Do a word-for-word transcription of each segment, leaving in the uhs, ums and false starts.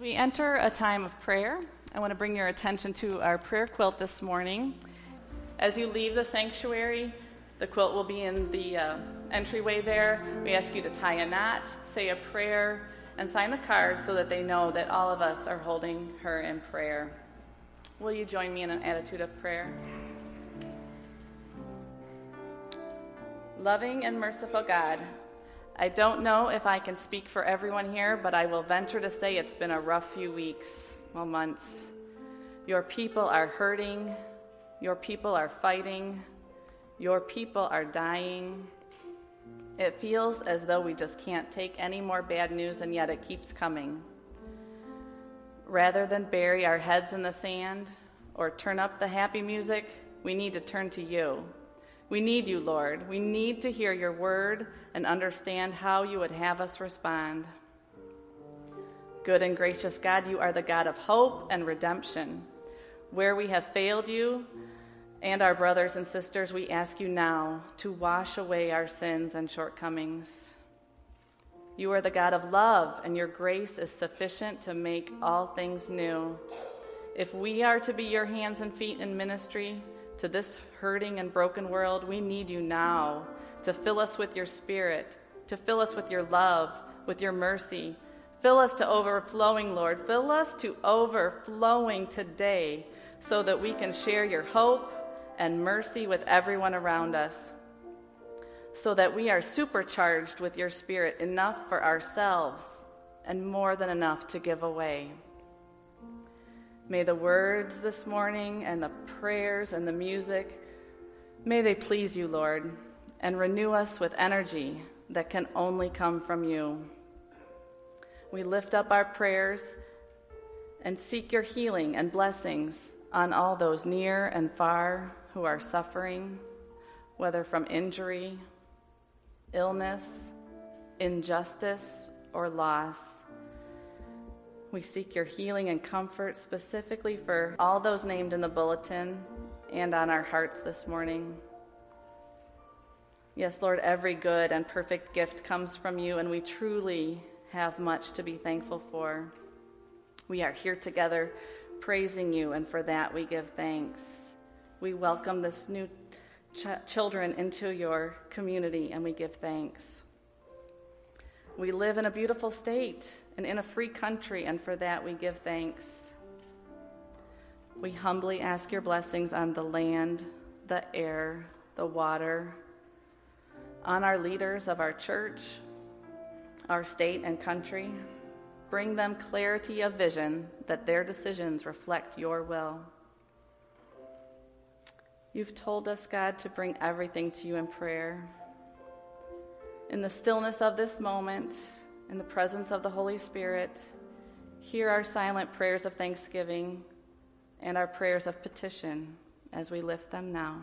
we enter a time of prayer, I want to bring your attention to our prayer quilt this morning. As you leave the sanctuary, the quilt will be in the uh, entryway there. We ask you to tie a knot, say a prayer, and sign the card so that they know that all of us are holding her in prayer. Will you join me in an attitude of prayer? Loving and merciful God, I don't know if I can speak for everyone here, but I will venture to say it's been a rough few weeks, well, months. Your people are hurting. Your people are fighting. Your people are dying. It feels as though we just can't take any more bad news, and yet it keeps coming. Rather than bury our heads in the sand or turn up the happy music, we need to turn to you. We need you, Lord. We need to hear your word and understand how you would have us respond. Good and gracious God, you are the God of hope and redemption. Where we have failed you and our brothers and sisters, we ask you now to wash away our sins and shortcomings. You are the God of love, and your grace is sufficient to make all things new. If we are to be your hands and feet in ministry to this hurting and broken world, we need you now to fill us with your spirit, to fill us with your love, with your mercy. Fill us to overflowing, Lord. Fill us to overflowing today so that we can share your hope and mercy with everyone around us, so that we are supercharged with your spirit, enough for ourselves and more than enough to give away. May the words this morning and the prayers and the music, may they please you, Lord, and renew us with energy that can only come from you. We lift up our prayers and seek your healing and blessings on all those near and far who are suffering, whether from injury, illness, injustice, or loss. We seek your healing and comfort specifically for all those named in the bulletin and on our hearts this morning. Yes, Lord, every good and perfect gift comes from you, and we truly have much to be thankful for. We are here together praising you, and for that we give thanks. We welcome this new ch- children into your community, and we give thanks. We live in a beautiful state and in a free country, and for that we give thanks. We humbly ask your blessings on the land, the air, the water, on our leaders of our church, our state and country. Bring them clarity of vision that their decisions reflect your will. You've told us, God, to bring everything to you in prayer. In the stillness of this moment, in the presence of the Holy Spirit, hear our silent prayers of thanksgiving and our prayers of petition as we lift them now.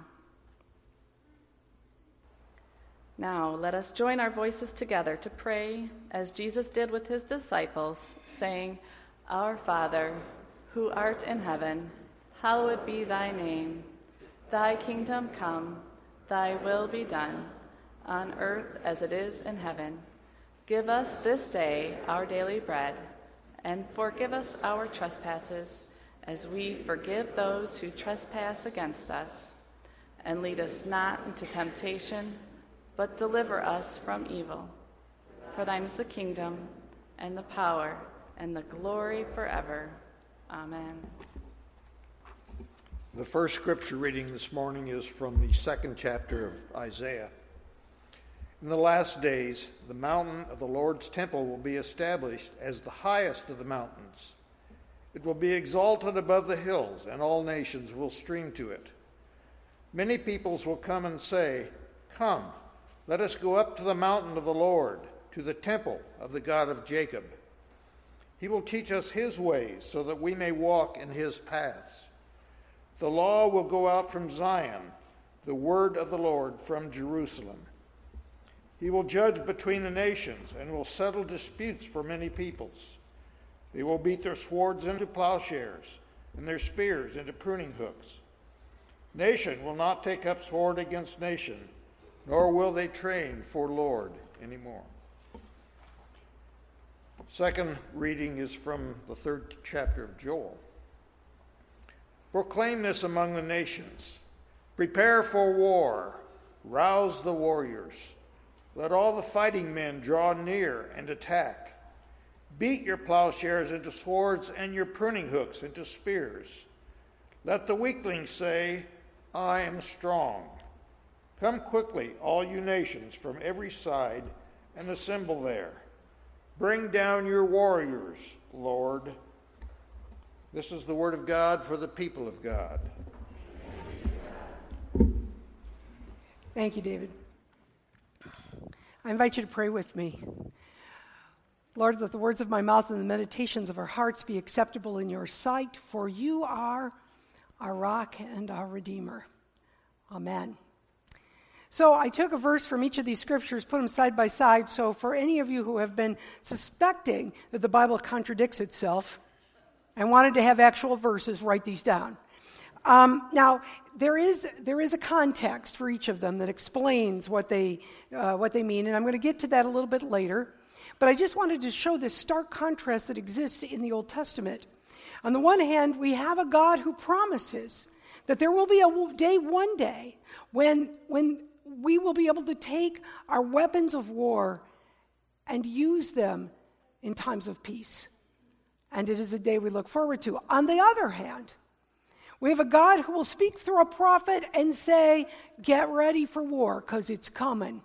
Now, let us join our voices together to pray as Jesus did with his disciples, saying, Our Father, who art in heaven, hallowed be thy name. Thy kingdom come, thy will be done, on earth as it is in heaven. Give us this day our daily bread, and forgive us our trespasses, as we forgive those who trespass against us. And lead us not into temptation, but deliver us from evil. For thine is the kingdom, and the power, and the glory forever. Amen. The first scripture reading this morning is from the second chapter of Isaiah. In the last days, the mountain of the Lord's temple will be established as the highest of the mountains. It will be exalted above the hills, and all nations will stream to it. Many peoples will come and say, Come, let us go up to the mountain of the Lord, to the temple of the God of Jacob. He will teach us his ways so that we may walk in his paths. The law will go out from Zion, the word of the Lord from Jerusalem. He will judge between the nations and will settle disputes for many peoples. They will beat their swords into plowshares and their spears into pruning hooks. Nation will not take up sword against nation, nor will they train for Lord anymore. Second reading is from the third chapter of Joel. Proclaim this among the nations. Prepare for war. Rouse the warriors. Let all the fighting men draw near and attack. Beat your plowshares into swords and your pruning hooks into spears. Let the weakling say, I am strong. Come quickly, all you nations, from every side, and assemble there. Bring down your warriors, Lord. This is the word of God for the people of God. Thank you, David. I invite you to pray with me. Lord, let the words of my mouth and the meditations of our hearts be acceptable in your sight, for you are our rock and our Redeemer. Amen. So I took a verse from each of these scriptures, put them side by side, so for any of you who have been suspecting that the Bible contradicts itself and wanted to have actual verses, write these down. Um, now, there is there is a context for each of them that explains what they uh, what they mean, and I'm going to get to that a little bit later. But I just wanted to show this stark contrast that exists in the Old Testament. On the one hand, we have a God who promises that there will be a day one day when when we will be able to take our weapons of war and use them in times of peace. And it is a day we look forward to. On the other hand, we have a God who will speak through a prophet and say, get ready for war because it's coming.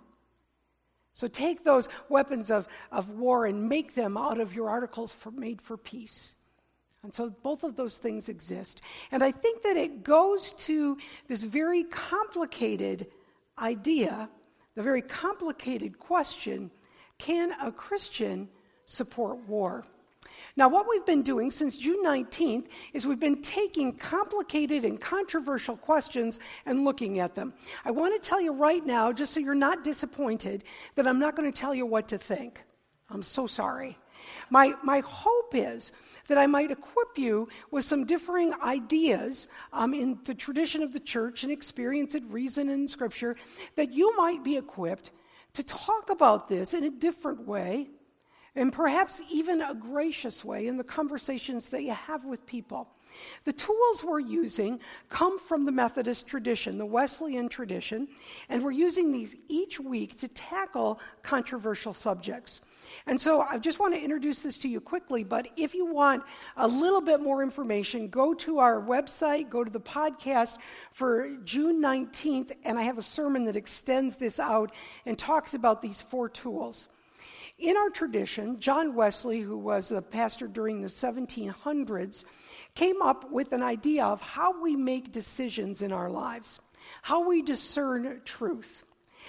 So take those weapons of, of war and make them out of your articles for, made for peace. And so both of those things exist. And I think that it goes to this very complicated idea, the very complicated question, can a Christian support war? Now, what we've been doing since June nineteenth is we've been taking complicated and controversial questions and looking at them. I want to tell you right now, just so you're not disappointed, that I'm not going to tell you what to think. I'm so sorry. My, my hope is that I might equip you with some differing ideas um, in the tradition of the church and experience and reason in Scripture, that you might be equipped to talk about this in a different way, and perhaps even a gracious way in the conversations that you have with people. The tools we're using come from the Methodist tradition, the Wesleyan tradition, and we're using these each week to tackle controversial subjects. And so I just want to introduce this to you quickly, but if you want a little bit more information, go to our website, go to the podcast for June nineteenth, and I have a sermon that extends this out and talks about these four tools. In our tradition, John Wesley, who was a pastor during the seventeen hundreds, came up with an idea of how we make decisions in our lives, how we discern truth.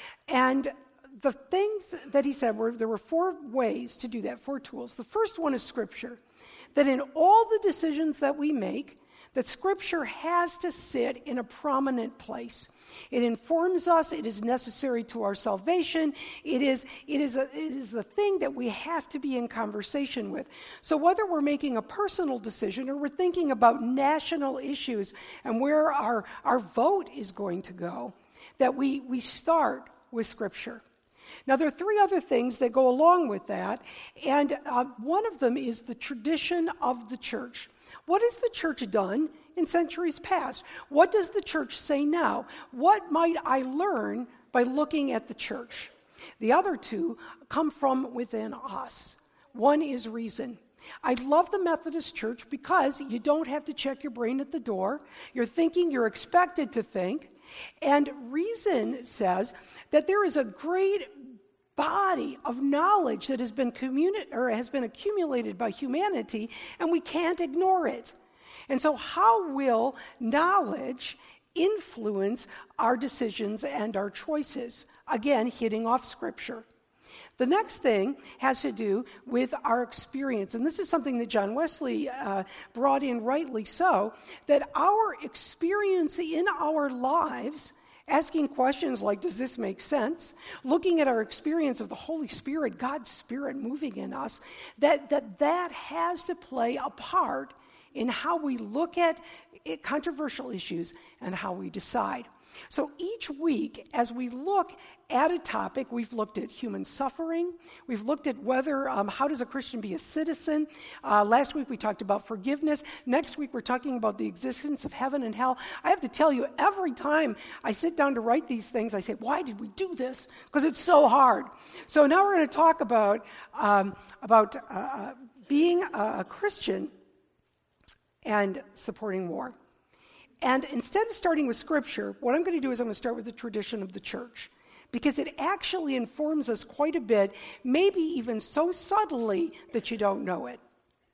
And the things that he said were, there were four ways to do that, four tools. The first one is Scripture, that in all the decisions that we make, that Scripture has to sit in a prominent place. It informs us. It is necessary to our salvation. It is, it is, a, it is the thing that we have to be in conversation with. So whether we're making a personal decision or we're thinking about national issues and where our, our vote is going to go, that we, we start with Scripture. Now, there are three other things that go along with that, and uh, one of them is the tradition of the church. What has the church done in centuries past? What does the church say now? What might I learn by looking at the church? The other two come from within us. One is reason. I love the Methodist Church because you don't have to check your brain at the door. You're thinking, you're expected to think. And reason says that there is a great body of knowledge that has been communi- or has been accumulated by humanity, and we can't ignore it. And so how will knowledge influence our decisions and our choices? Again, hitting off Scripture. The next thing has to do with our experience, and this is something that John Wesley uh, brought in, rightly so, that our experience in our lives, asking questions like, does this make sense? Looking at our experience of the Holy Spirit, God's Spirit moving in us, that that, that has to play a part in how we look at it, controversial issues and how we decide. So each week, as we look at a topic, we've looked at human suffering. We've looked at whether, um, how does a Christian be a citizen? Uh, last week we talked about forgiveness. Next week we're talking about the existence of heaven and hell. I have to tell you, every time I sit down to write these things, I say, why did we do this? Because it's so hard. So now we're going to talk about, um, about uh, being a Christian and supporting war. And instead of starting with Scripture, what I'm going to do is I'm going to start with the tradition of the church, because it actually informs us quite a bit, maybe even so subtly that you don't know it.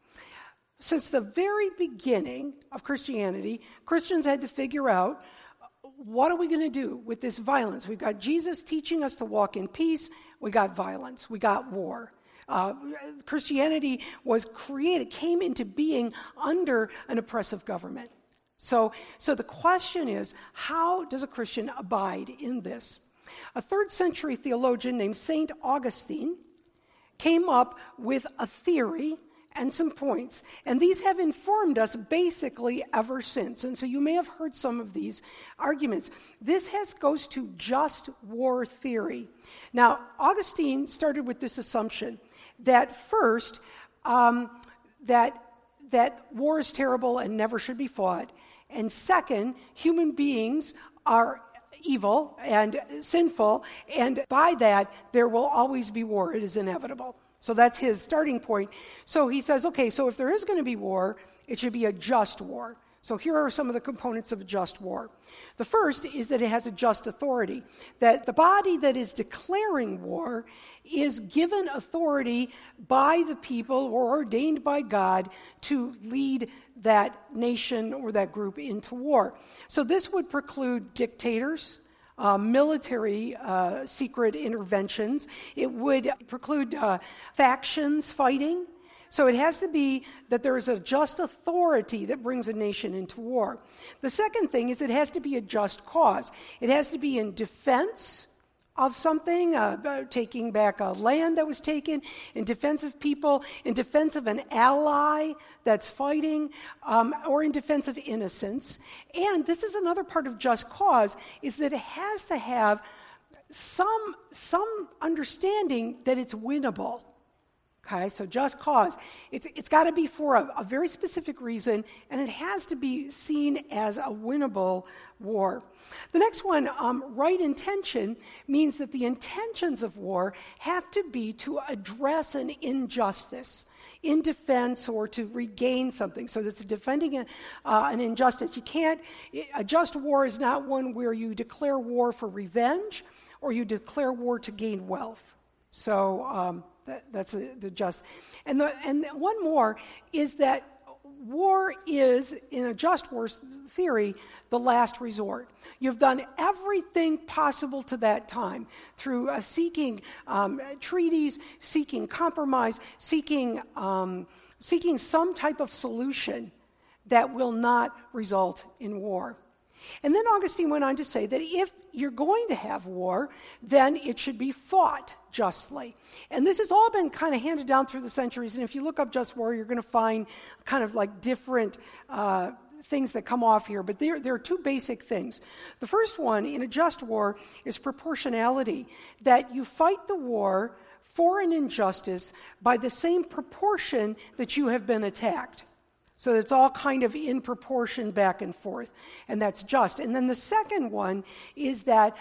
Since the very beginning of Christianity, Christians had to figure out, what are we going to do with this violence? We've got Jesus teaching us to walk in peace. We got violence. We got war. Uh, Christianity was created, came into being under an oppressive government. So, so the question is, how does a Christian abide in this? A third century theologian named Saint Augustine came up with a theory and some points, and these have informed us basically ever since. And so you may have heard some of these arguments. This has goes to just war theory. Now, Augustine started with this assumption that first, um, that that war is terrible and never should be fought. And second, human beings are evil and sinful, and by that, there will always be war. It is inevitable. So that's his starting point. So he says, okay, so if there is going to be war, it should be a just war. So here are some of the components of a just war. The first is that it has a just authority, that the body that is declaring war is given authority by the people or ordained by God to lead that nation or that group into war. So this would preclude dictators, uh, military uh, secret interventions. It would preclude uh, factions fighting. So it has to be that there is a just authority that brings a nation into war. The second thing is it has to be a just cause. It has to be in defense of something, uh, taking back a land that was taken, in defense of people, in defense of an ally that's fighting, um, or in defense of innocence. And this is another part of just cause, is that it has to have some, some understanding that it's winnable. Okay, so just cause. It's, it's got to be for a, a very specific reason, and it has to be seen as a winnable war. The next one, um, right intention, means that the intentions of war have to be to address an injustice in defense or to regain something. So it's defending a, uh, an injustice. You can't, a just war is not one where you declare war for revenge or you declare war to gain wealth. So um, that, that's a, the just. And, the, and one more is that war is, in a just war theory, the last resort. You've done everything possible to that time through uh, seeking um, treaties, seeking compromise, seeking um, seeking some type of solution that will not result in war. And then Augustine went on to say that if you're going to have war, then it should be fought justly. And this has all been kind of handed down through the centuries, and if you look up just war, you're going to find kind of like different uh, things that come off here, but there, there are two basic things. The first one in a just war is proportionality, that you fight the war for an injustice by the same proportion that you have been attacked. So it's all kind of in proportion back and forth, and that's just. And then the second one is that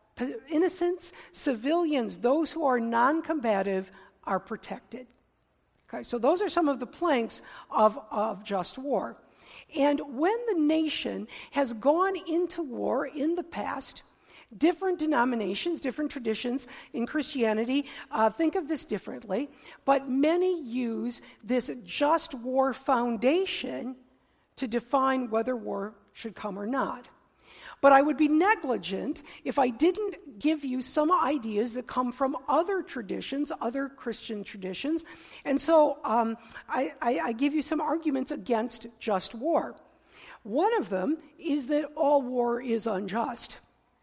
innocents, civilians, those who are non-combative are protected. Okay, so those are some of the planks of, of just war. And when the nation has gone into war in the past, different denominations, different traditions in Christianity uh, think of this differently, but many use this just war foundation to define whether war should come or not. But I would be negligent if I didn't give you some ideas that come from other traditions, other Christian traditions. And so um, I, I, I give you some arguments against just war. One of them is that all war is unjust.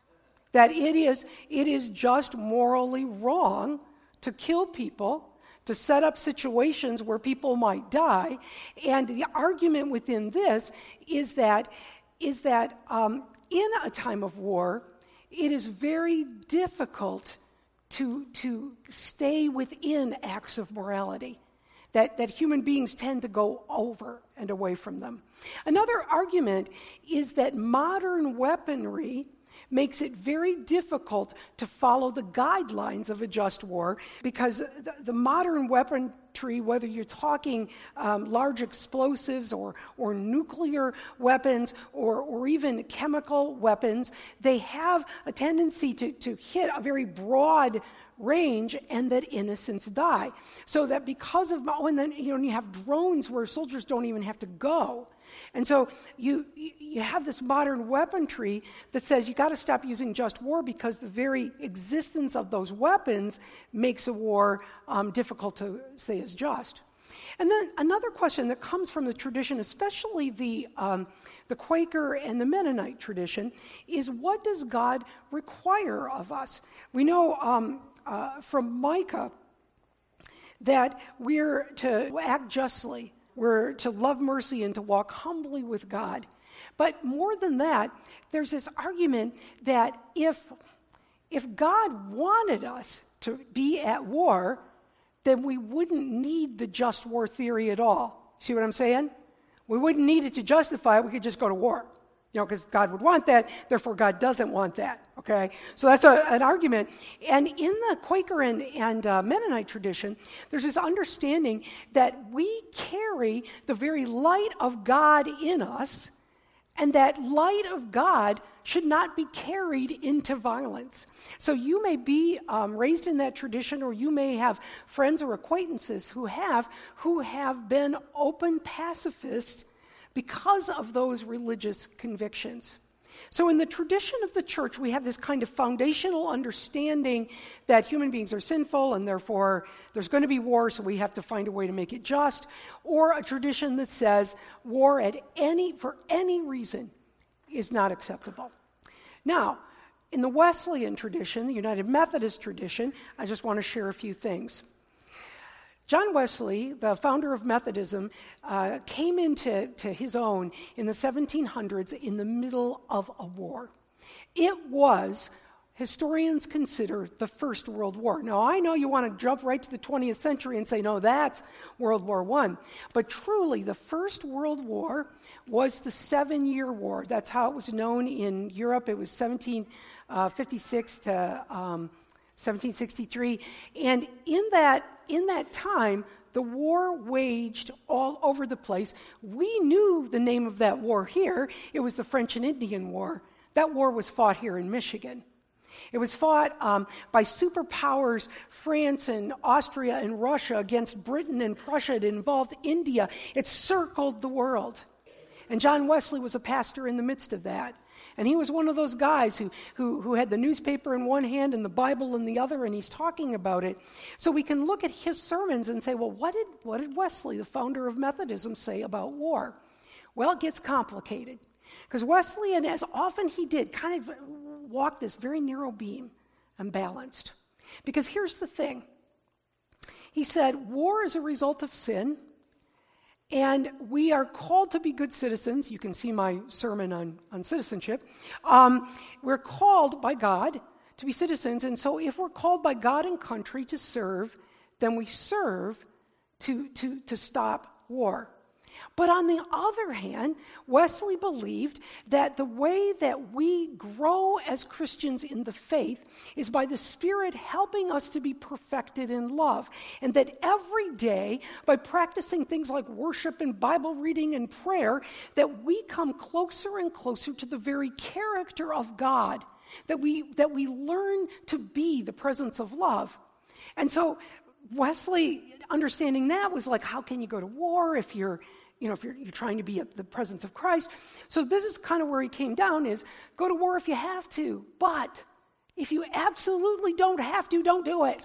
That it is, it is just morally wrong to kill people, to set up situations where people might die. And the argument within this is that, is that um, in a time of war, it is very difficult to, to stay within acts of morality, that, that human beings tend to go over and away from them. Another argument is that modern weaponry makes it very difficult to follow the guidelines of a just war, because the, the modern weaponry, whether you're talking um, large explosives or, or nuclear weapons or, or even chemical weapons, they have a tendency to, to hit a very broad range and that innocents die. So that because of, oh, and then you know, you have drones where soldiers don't even have to go. And so you you have this modern weaponry that says you got to stop using just war, because the very existence of those weapons makes a war um, difficult to say is just. And then another question that comes from the tradition, especially the um, the Quaker and the Mennonite tradition, is what does God require of us? We know um, uh, from Micah that we're to act justly. We're to love mercy and to walk humbly with God. But more than that, there's this argument that if, if God wanted us to be at war, then we wouldn't need the just war theory at all. See what I'm saying? We wouldn't need it to justify it. We could just go to war. You know, because God would want that, therefore God doesn't want that, okay? So that's a, an argument. And in the Quaker and, and uh, Mennonite tradition, there's this understanding that we carry the very light of God in us, and that light of God should not be carried into violence. So you may be um, raised in that tradition, or you may have friends or acquaintances who have, who have been open pacifists because of those religious convictions. So in the tradition of the church, we have this kind of foundational understanding that human beings are sinful and therefore there's going to be war, so we have to find a way to make it just, or a tradition that says war at any for any reason is not acceptable. Now, in the Wesleyan tradition, the United Methodist tradition, I just want to share a few things. John Wesley, the founder of Methodism, uh, came into to his own in the seventeen hundreds in the middle of a war. It was, historians consider, the First World War. Now, I know you want to jump right to the twentieth century and say, no, that's World War One. But truly, the First World War was the Seven-Year War. That's how it was known in Europe. It was seventeen fifty-six to um, seventeen sixty-three. And in that In that time, the war waged all over the place. We knew the name of that war here. It was the French and Indian War. That war was fought here in Michigan. It was fought um, by superpowers, France and Austria and Russia, against Britain and Prussia. It involved India. It circled the world. And John Wesley was a pastor in the midst of that. And he was one of those guys who, who, who had the newspaper in one hand and the Bible in the other, and he's talking about it. So we can look at his sermons and say, well, what did, what did Wesley, the founder of Methodism, say about war? Well, it gets complicated. Because Wesley, and as often he did, kind of walked this very narrow beam and balanced. Because here's the thing. He said, war is a result of sin, and we are called to be good citizens. You can see my sermon on, on citizenship. Um, we're called by God to be citizens, and so if we're called by God and country to serve, then we serve to, to, to stop war. But on the other hand, Wesley believed that the way that we grow as Christians in the faith is by the Spirit helping us to be perfected in love. And that every day, by practicing things like worship and Bible reading and prayer, that we come closer and closer to the very character of God, that we, that we learn to be the presence of love. And so Wesley, understanding that, was like, how can you go to war if you're You know, if you're, you're trying to be at the presence of Christ? So this is kind of where he came down, is go to war if you have to. But if you absolutely don't have to, don't do it.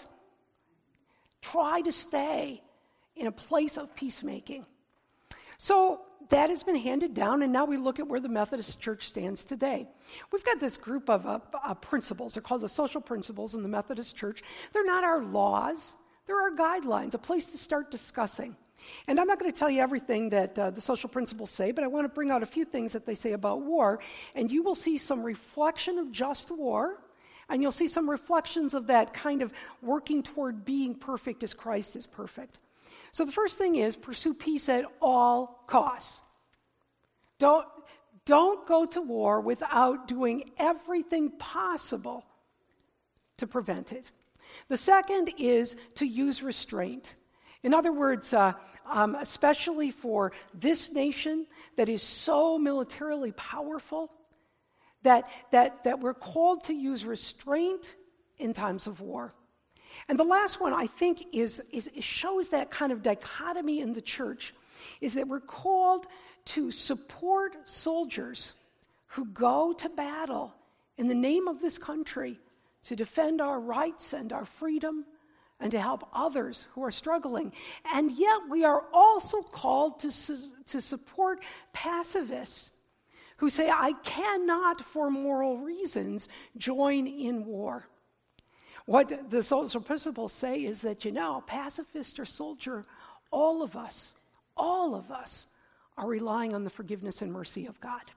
Try to stay in a place of peacemaking. So that has been handed down, and now we look at where the Methodist Church stands today. We've got this group of uh, uh, principles. They're called the social principles in the Methodist Church. They're not our laws. They're our guidelines, a place to start discussing. And I'm not going to tell you everything that uh, the social principles say, but I want to bring out a few things that they say about war, and you will see some reflection of just war, and you'll see some reflections of that kind of working toward being perfect as Christ is perfect. So the first thing is pursue peace at all costs. Don't, don't go to war without doing everything possible to prevent it. The second is to use restraint. In other words, uh, um, especially for this nation that is so militarily powerful, that, that, that we're called to use restraint in times of war. And the last one, I think, is, is it shows that kind of dichotomy in the church, is that we're called to support soldiers who go to battle in the name of this country to defend our rights and our freedom and to help others who are struggling. And yet we are also called to, su- to support pacifists who say, I cannot, for moral reasons, join in war. What the social principles say is that, you know, pacifist or soldier, all of us, all of us are relying on the forgiveness and mercy of God.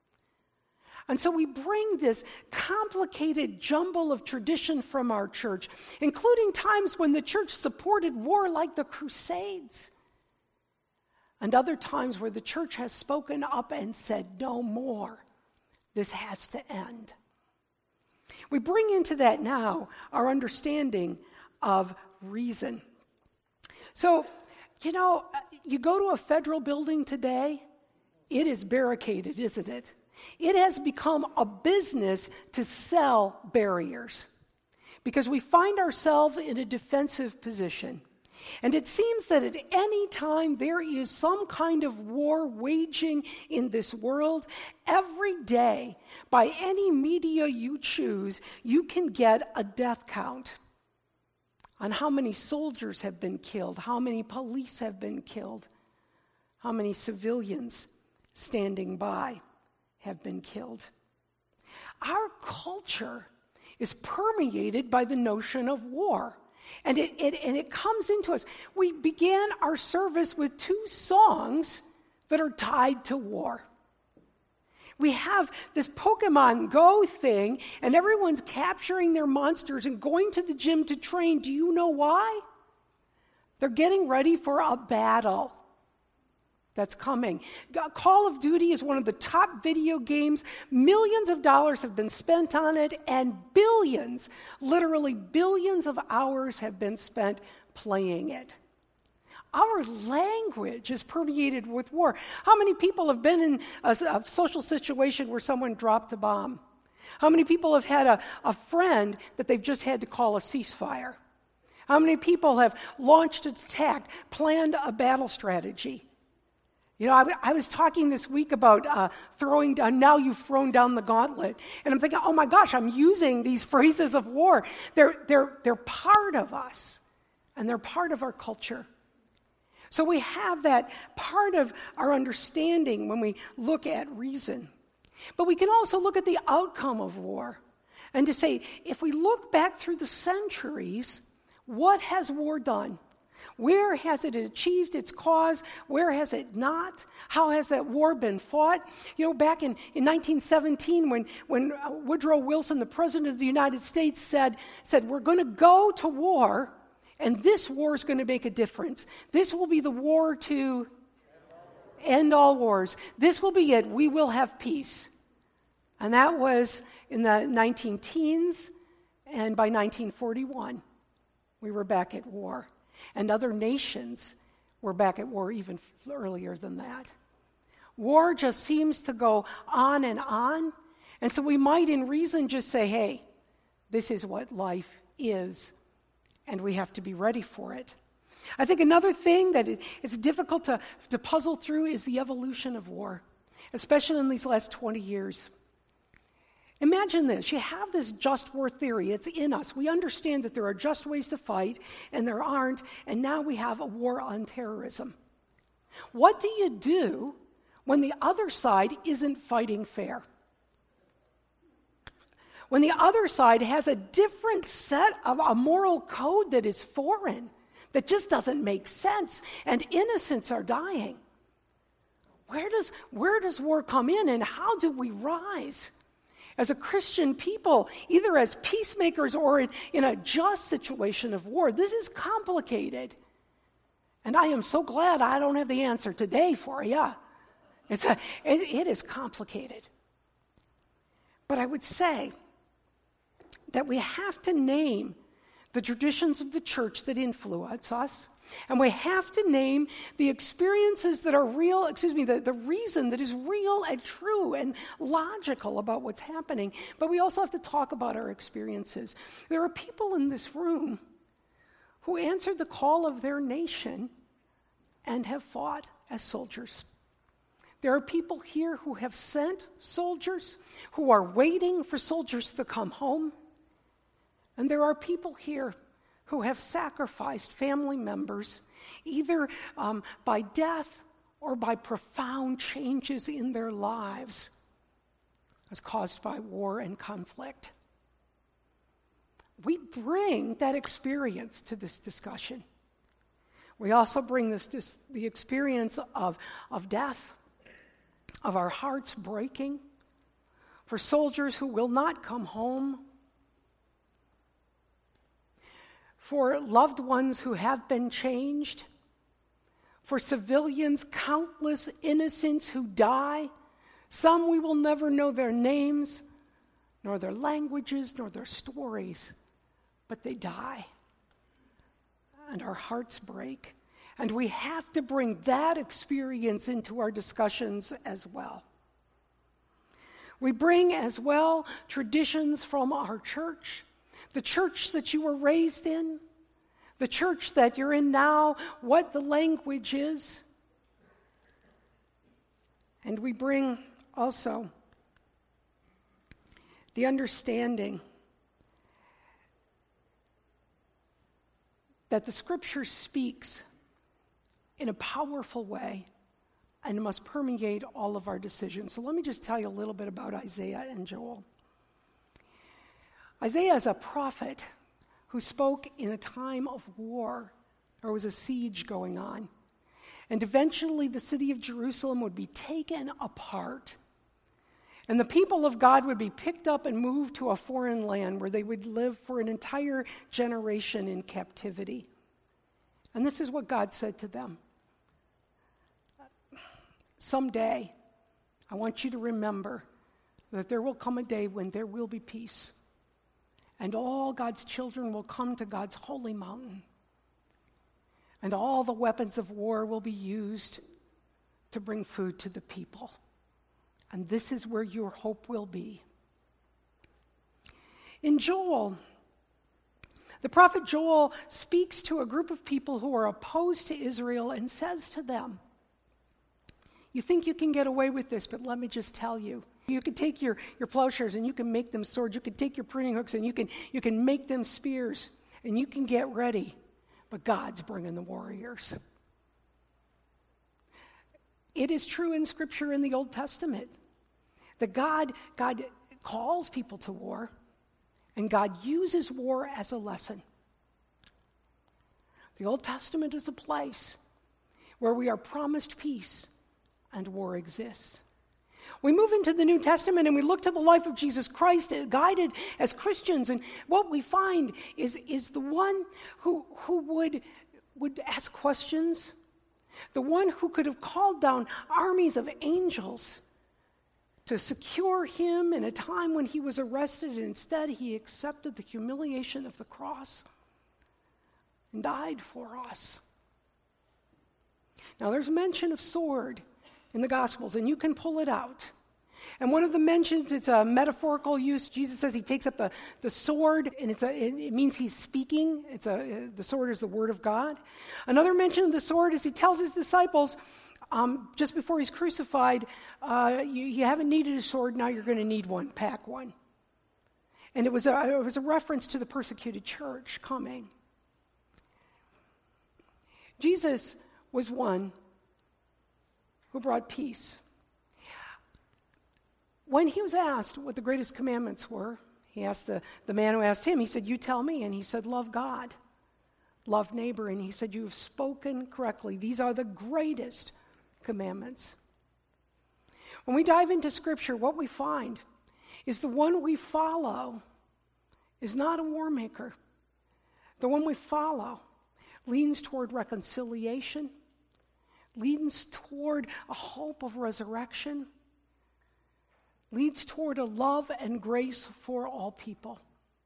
And so we bring this complicated jumble of tradition from our church, including times when the church supported war like the Crusades, and other times where the church has spoken up and said, no more. This has to end. We bring into that now our understanding of reason. So, you know, you go to a federal building today, it is barricaded, isn't it? It has become a business to sell barriers because we find ourselves in a defensive position. And it seems that at any time there is some kind of war waging in this world, every day, by any media you choose, you can get a death count on how many soldiers have been killed, how many police have been killed, how many civilians standing by have been killed. Our culture is permeated by the notion of war. And it, it, and it comes into us. We began our service with two songs that are tied to war. We have this Pokemon Go thing, and everyone's capturing their monsters and going to the gym to train. Do you know why? They're getting ready for a battle that's coming. Call of Duty is one of the top video games. Millions of dollars have been spent on it, and billions, literally billions of hours have been spent playing it. Our language is permeated with war. How many people have been in a, a social situation where someone dropped a bomb? How many people have had a, a friend that they've just had to call a ceasefire? How many people have launched an attack, planned a battle strategy? You know, I, I was talking this week about uh, throwing down, now you've thrown down the gauntlet. And I'm thinking, oh my gosh, I'm using these phrases of war. They're, they're, they're part of us, and they're part of our culture. So we have that part of our understanding when we look at reason. But we can also look at the outcome of war and to say, if we look back through the centuries, what has war done? Where has it achieved its cause? Where has it not? How has that war been fought? You know, back in, in nineteen seventeen, when, when Woodrow Wilson, the President of the United States, said, said we're going to go to war, and this war is going to make a difference. This will be the war to end all wars. This will be it. We will have peace. And that was in the nineteen teens, and by nineteen forty-one, we were back at war. And other nations were back at war even earlier than that. War just seems to go on and on. And so we might in reason just say, hey, this is what life is, and we have to be ready for it. I think another thing that it's difficult to, to puzzle through is the evolution of war, especially in these last twenty years. Imagine this. You have this just war theory. It's in us. We understand that there are just ways to fight, and there aren't, and now we have a war on terrorism. What do you do when the other side isn't fighting fair? When the other side has a different set of a moral code that is foreign, that just doesn't make sense, and innocents are dying. Where does, where does war come in, and how do we rise as a Christian people, either as peacemakers or in, in a just situation of war? This is complicated. And I am so glad I don't have the answer today for you. It's a, it, it is complicated. But I would say that we have to name the traditions of the church that influence us, and we have to name the experiences that are real, excuse me, the, the reason that is real and true and logical about what's happening. But we also have to talk about our experiences. There are people in this room who answered the call of their nation and have fought as soldiers. There are people here who have sent soldiers, who are waiting for soldiers to come home. And there are people here who have sacrificed family members, either um, by death or by profound changes in their lives as caused by war and conflict. We bring that experience to this discussion. We also bring this, this the experience of, of death, of our hearts breaking, for soldiers who will not come home, for loved ones who have been changed, for civilians, countless innocents who die. Some we will never know their names, nor their languages, nor their stories, but they die. And our hearts break. And we have to bring that experience into our discussions as well. We bring as well traditions from our church, the church that you were raised in, the church that you're in now, what the language is. And we bring also the understanding that the Scripture speaks in a powerful way and must permeate all of our decisions. So let me just tell you a little bit about Isaiah and Joel. Isaiah is a prophet who spoke in a time of war. There was a siege going on. And eventually the city of Jerusalem would be taken apart. And the people of God would be picked up and moved to a foreign land where they would live for an entire generation in captivity. And this is what God said to them. Someday, I want you to remember that there will come a day when there will be peace. And all God's children will come to God's holy mountain. And all the weapons of war will be used to bring food to the people. And this is where your hope will be. In Joel, the prophet Joel speaks to a group of people who are opposed to Israel and says to them, you think you can get away with this, but let me just tell you. You can take your, your plowshares and you can make them swords. You can take your pruning hooks and you can, you can make them spears. And you can get ready. But God's bringing the warriors. It is true in Scripture in the Old Testament that God, God calls people to war. And God uses war as a lesson. The Old Testament is a place where we are promised peace and war exists. We move into the New Testament and we look to the life of Jesus Christ, guided as Christians, and what we find is, is the one who, who would, would ask questions, the one who could have called down armies of angels to secure him in a time when he was arrested, and instead he accepted the humiliation of the cross and died for us. Now there's mention of sword in the Gospels, and you can pull it out. And one of the mentions, it's a metaphorical use. Jesus says he takes up the, the sword, and it's a, it, it means he's speaking. It's a, the sword is the word of God. Another mention of the sword is he tells his disciples, um, just before he's crucified, uh, you, you haven't needed a sword, now you're going to need one, pack one. And it was, a, it was a reference to the persecuted church coming. Jesus was one who brought peace. When he was asked what the greatest commandments were, he asked the, the man who asked him, he said, you tell me. And he said, love God, love neighbor, and he said, you have spoken correctly. These are the greatest commandments. When we dive into Scripture, what we find is the one we follow is not a war maker. The one we follow leans toward reconciliation, leans toward a hope of resurrection, leads toward a love and grace for all people.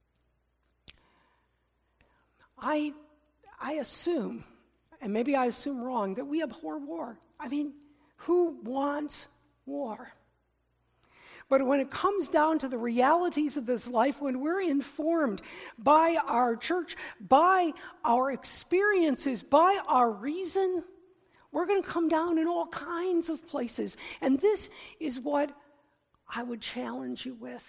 I, I assume, and maybe I assume wrong, that we abhor war. I mean, who wants war? But when it comes down to the realities of this life, when we're informed by our church, by our experiences, by our reason, we're going to come down in all kinds of places. And this is what I would challenge you with.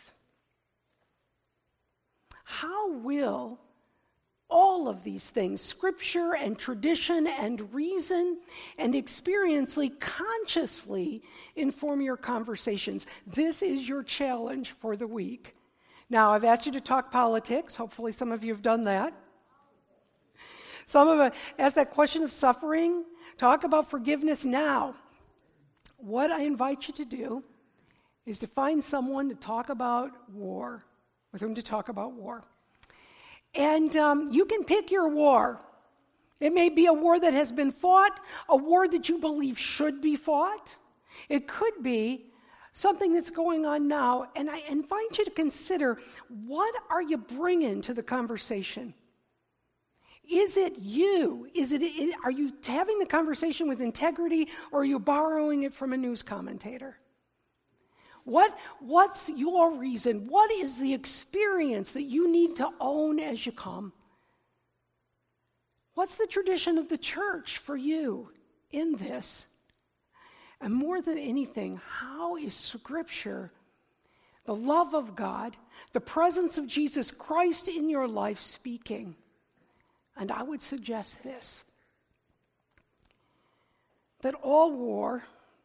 How will all of these things, Scripture and tradition and reason and experientially, consciously inform your conversations? This is your challenge for the week. Now, I've asked you to talk politics. Hopefully some of you have done that. Some of you asked that question of suffering. Talk about forgiveness now. What I invite you to do is to find someone to talk about war, with whom to talk about war. And um, you can pick your war. It may be a war that has been fought, a war that you believe should be fought. It could be something that's going on now. And I invite you to consider, what are you bringing to the conversation? Is it you? Is it? Is, are you having the conversation with integrity, or are you borrowing it from a news commentator? What, what's your reason? What is the experience that you need to own as you come? What's the tradition of the church for you in this? And more than anything, how is Scripture, the love of God, the presence of Jesus Christ in your life speaking? And I would suggest this, that all war,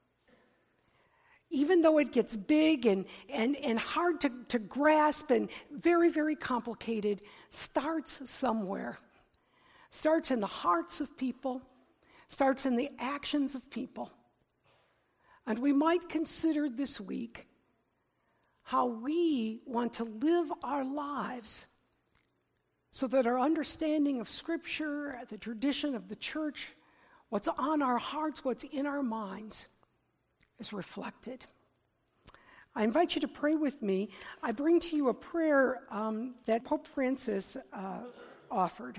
even though it gets big and, and, and hard to, to grasp and very, very complicated, starts somewhere. Starts in the hearts of people, starts in the actions of people. And we might consider this week how we want to live our lives so that our understanding of Scripture, the tradition of the church, what's on our hearts, what's in our minds, is reflected. I invite you to pray with me. I bring to you a prayer um, that Pope Francis uh, offered.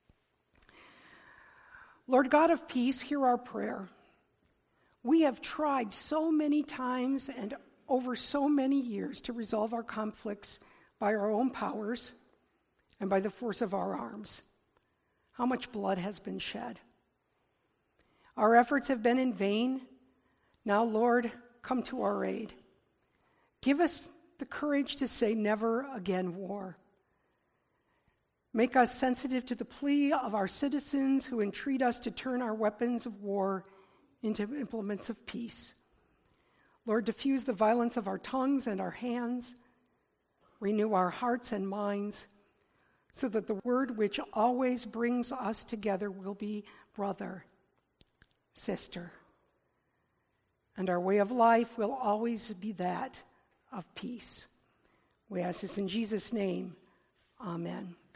Lord God of peace, hear our prayer. We have tried so many times and over so many years to resolve our conflicts by our own powers and by the force of our arms. How much blood has been shed? Our efforts have been in vain. Now, Lord, come to our aid. Give us the courage to say never again war. Make us sensitive to the plea of our citizens who entreat us to turn our weapons of war into implements of peace. Lord, diffuse the violence of our tongues and our hands. Renew our hearts and minds so that the word which always brings us together will be brother, sister. And our way of life will always be that of peace. We ask this in Jesus' name. Amen.